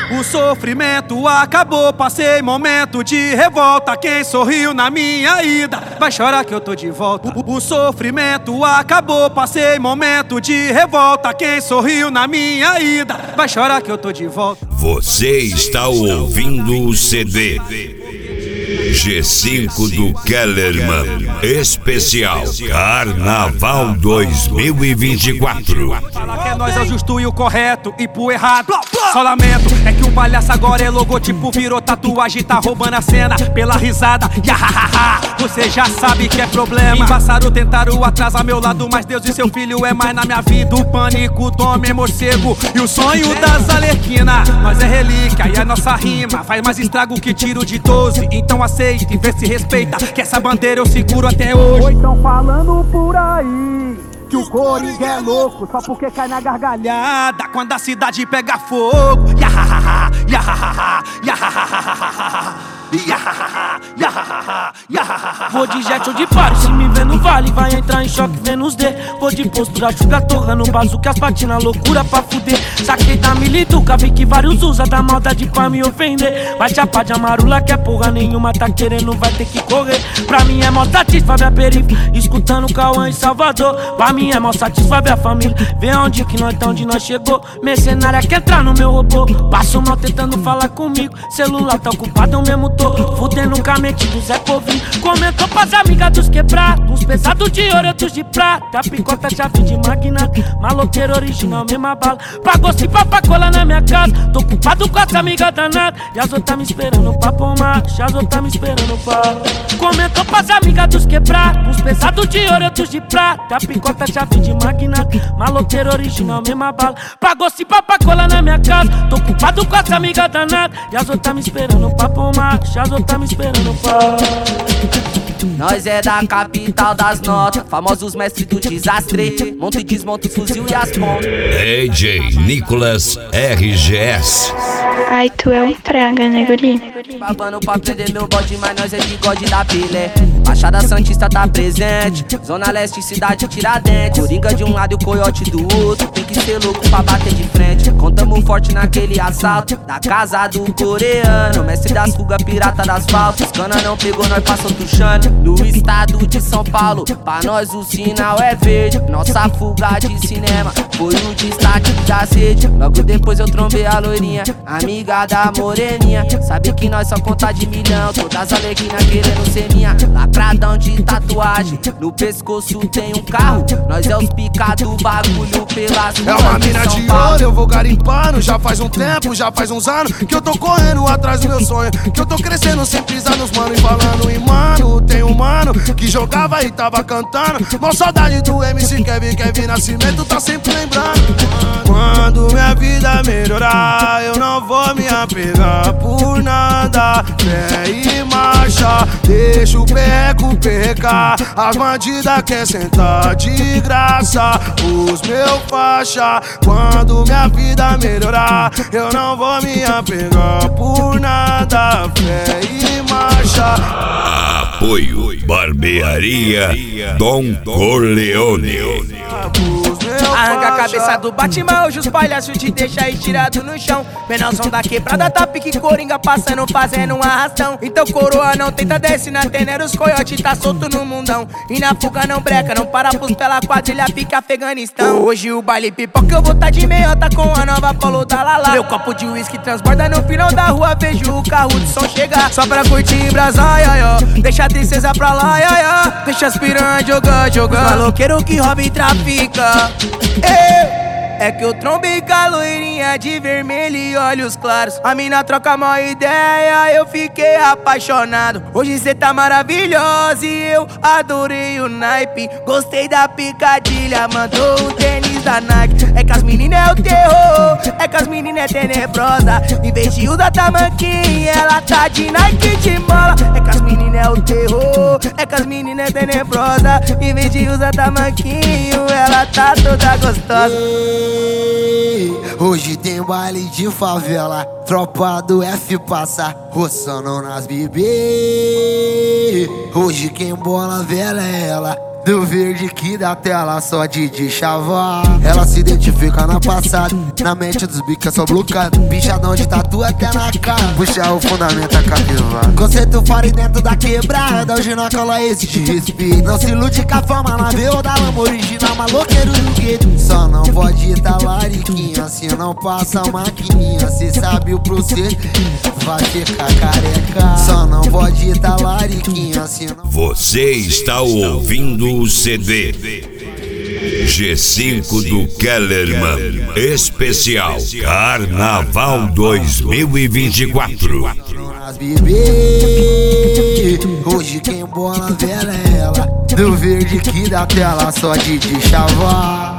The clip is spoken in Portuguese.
O sofrimento acabou, passei momento de revolta. Quem sorriu na minha ida vai chorar que eu tô de volta. O sofrimento acabou, passei momento de revolta. Quem sorriu na minha ida vai chorar que eu tô de volta. Você está ouvindo o CD G5 do Kellerman Especial Carnaval 2024. Fala que é nós é o justo e o correto, e pro errado só lamento. É que o palhaço agora é logotipo, virou tatuagem, tá roubando a cena pela risada. Yahahaha, você já sabe que é problema. Passaram, tentaram atrasar meu lado, mas Deus e seu filho é mais na minha vida. O pânico, tome morcego e o sonho das Arlequina. Nós é relíquia e a nossa rima faz mais estrago que tiro de 12. Então aceita e vê se respeita, que essa bandeira eu seguro até hoje. Ou então falando por aí que o Coringa é louco só porque cai na gargalhada quando a cidade pega fogo. Yahahaha, yahahaha, yahahaha. Vou de jet ou de paro, se me vê no vale vai entrar em choque vendo os D. Vou de postura, chuga torra no bazuque, as patinas loucura pra fuder. Saquei da milituca, vi que vários usa da maldade pra me ofender. Vai chapar de amarula que é porra nenhuma, tá querendo vai ter que correr. Pra mim é mó satisfa ver a periferia, escutando Cauã em Salvador. Pra mim é mó satisfa ver a família, ver onde que nós tá, onde nós chegou. Mercenária quer entrar no meu robô, passo mal tentando falar comigo. Celular tá ocupado, eu mesmo tô fudendo com a mente do Zé Povinho. Comentou pras amigas dos quebrados, uns pesados de ouro, outros de prata. Picota, chave de magnata, maloqueiro original, mesma bala. Pagou se pra colar na minha casa, tô ocupado com as amigas danadas. E as outras me esperando pra pomar, as outras me esperando pra... Comentou pras amigas dos quebrados, uns pesados de ouro, outros de prata. Picota, chave de magnata, maloqueiro original, mesma bala. Pagou se pra colar na minha casa, tô ocupado com as amigas danadas. E as outras me esperando pra pomar, as outras me esperando pra... Nós é da capital das notas, famosos mestres do desastre. Monta e desmonta os fuzil e as pontas. DJ Nicolas RGS. Ai, tu é um praga, né, guri? Babando pra prender meu bode, mas nós é bigode da Pelé. Baixada Santista tá presente, Zona Leste, cidade Tiradentes. Coringa de um lado e o coiote do outro, tem que ser louco pra bater de frente. Contamos forte naquele assalto da casa do coreano, mestre das fugas, pirata das faltas. Cana não pegou, nós passou tuchando. No estado de São Paulo, pra nós o sinal é verde. Nossa fuga de cinema foi o destaque da sede. Logo depois eu trombei a loirinha, amiga da moreninha. Sabe que nós só conta de milhão, todas Arlequinas querendo ser minha. Lacradão de tatuagem, no pescoço tem um carro. Nós é os pica do bagulho pelas ruas. É uma mina de ouro, eu vou garimpando. Já faz um tempo, já faz uns anos que eu tô correndo atrás do meu sonho, que eu tô crescendo sem pisar nos mano. E falando em mano, tem um mano que jogava e tava cantando. Mó saudade do MC Kevin Nascimento, tá sempre lembrando. Quando minha vida melhorar, eu não vou me apegar por nada. Fé e marcha, deixa o perreco perrecar. As bandidas quer sentar de graça, os meu faixa. Quando minha vida melhorar, eu não vou me apegar por nada. Fé e marcha. Apoio Barbearia Dom Corleone. Arranca a cabeça do Batman, hoje os palhaços te deixam estirado no chão. Menozão da quebrada, tá pique Coringa passando, fazendo um arrastão. Então coroa não tenta desce na tenera, os coiote tá solto no mundão. E na fuga não breca, não para pros pela quadrilha, fica Afeganistão. Hoje o baile pipoca, eu vou tá de meiota com a nova Polo da Lala. Meu copo de uísque transborda no final da rua, vejo o carro de som chegar. Só pra curtir brasa, deixa a tristeza pra lá, deixa as piranhas jogar. Maloqueiro que rouba e trafica. É que eu trombei com a loirinha de vermelho e olhos claros. A mina troca mó ideia, eu fiquei apaixonado. Hoje cê tá maravilhosa e eu adorei o naipe. Gostei da picadilha, mandou um tênis da Nike. É que as meninas é o terror, é que as meninas é tenebrosa. Em vez de usar tamanquinha, ela tá de Nike de mola. É que as meninas é o terror, é que as meninas é tenebrosa. Em vez de usar tamanquinho, ela tá toda gostosa. Hoje tem baile de favela, tropa do F passa roçando nas bebê. Hoje quem bola vela é ela, do verde que da tela só de chavar. Ela se identifica na passada, na mente dos bicos é só blocado. Bichadão de tatu até na cara, puxa o fundamento a capivara. Conceito fora e dentro da quebrada, hoje na cola esse de respeito. Não se ilude com a forma na veio da lama original, maloqueiro do gueto. Só não pode tá lariquinha, se não passa a maquininha. Cê sabe o processo, vai ficar careca. Só não pode tá lariquinha, se não... Você está ouvindo o CD G5 do Kellerman Especial Carnaval 2024. Bebê, hoje quem bola vela é ela, do verde que da tela só de chavar.